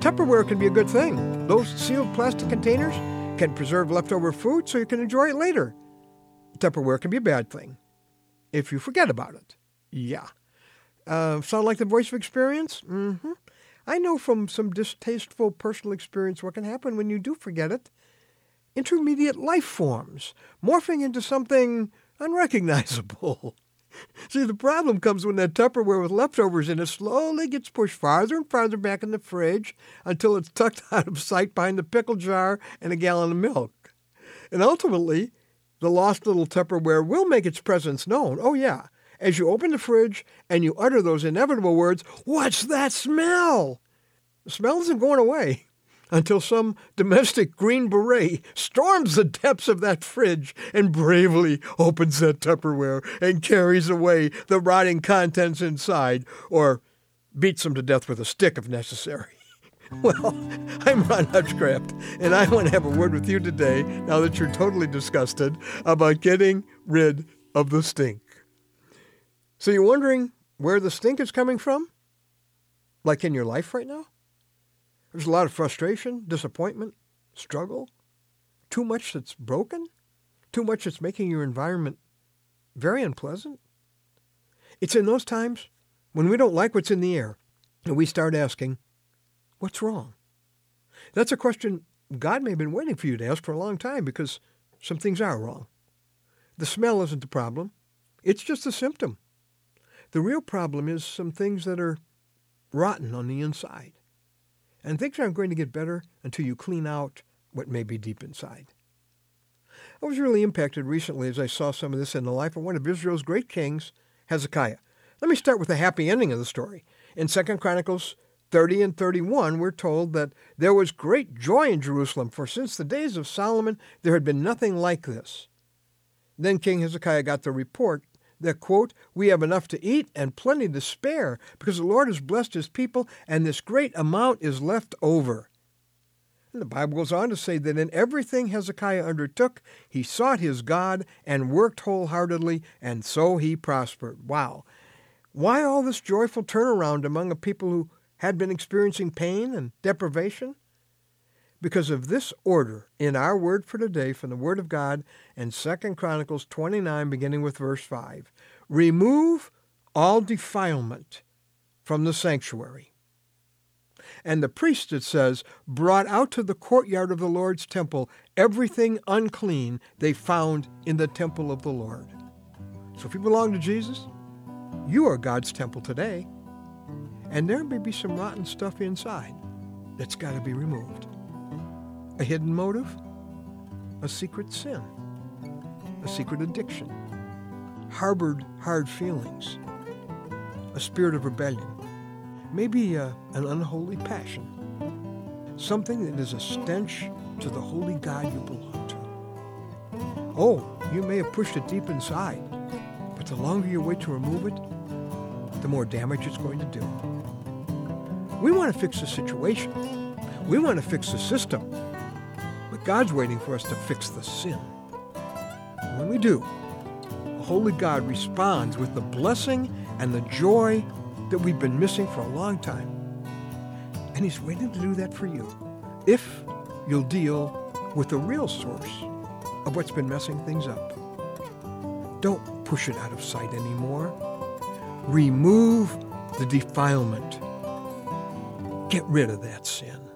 Tupperware can be a good thing. Those sealed plastic containers can preserve leftover food so you can enjoy it later. Tupperware can be a bad thing if you forget about it. Yeah. Sound like the voice of experience? Mm-hmm. I know from some distasteful personal experience what can happen when you do forget it. Intermediate life forms, morphing into something unrecognizable. See, the problem comes when that Tupperware with leftovers in it slowly gets pushed farther and farther back in the fridge until it's tucked out of sight behind the pickle jar and a gallon of milk. And ultimately, the lost little Tupperware will make its presence known. Oh, yeah. As you open the fridge and you utter those inevitable words, "What's that smell?" The smell isn't going away until some domestic Green Beret storms the depths of that fridge and bravely opens that Tupperware and carries away the rotting contents inside, or beats them to death with a stick if necessary. Well, I'm Ron Hutchcraft, and I want to have a word with you today, now that you're totally disgusted, about getting rid of the stink. So you're wondering where the stink is coming from? Like in your life right now? There's a lot of frustration, disappointment, struggle, too much that's broken, too much that's making your environment very unpleasant. It's in those times when we don't like what's in the air and we start asking, what's wrong? That's a question God may have been waiting for you to ask for a long time, because some things are wrong. The smell isn't the problem. It's just a symptom. The real problem is some things that are rotten on the inside. And things aren't going to get better until you clean out what may be deep inside. I was really impacted recently as I saw some of this in the life of one of Israel's great kings, Hezekiah. Let me start with the happy ending of the story. In 2 Chronicles 30 and 31, we're told that there was great joy in Jerusalem, for since the days of Solomon there had been nothing like this. Then King Hezekiah got the report that, quote, "We have enough to eat and plenty to spare, because the Lord has blessed his people, and this great amount is left over." And the Bible goes on to say that in everything Hezekiah undertook, he sought his God and worked wholeheartedly, and so he prospered. Wow. Why all this joyful turnaround among a people who had been experiencing pain and deprivation? Because of this order in our word for today from the Word of God in 2 Chronicles 29, beginning with verse 5. Remove all defilement from the sanctuary. And the priest, it says, brought out to the courtyard of the Lord's temple everything unclean they found in the temple of the Lord. So if you belong to Jesus, you are God's temple today. And there may be some rotten stuff inside that's got to be removed. A hidden motive, a secret sin, a secret addiction, harbored hard feelings, a spirit of rebellion, maybe an unholy passion, something that is a stench to the holy God you belong to. Oh, you may have pushed it deep inside, but the longer you wait to remove it, the more damage it's going to do. We want to fix the situation. We want to fix the system. But God's waiting for us to fix the sin. And when we do, a holy God responds with the blessing and the joy that we've been missing for a long time. And he's waiting to do that for you, if you'll deal with the real source of what's been messing things up. Don't push it out of sight anymore. Remove the defilement. Get rid of that sin.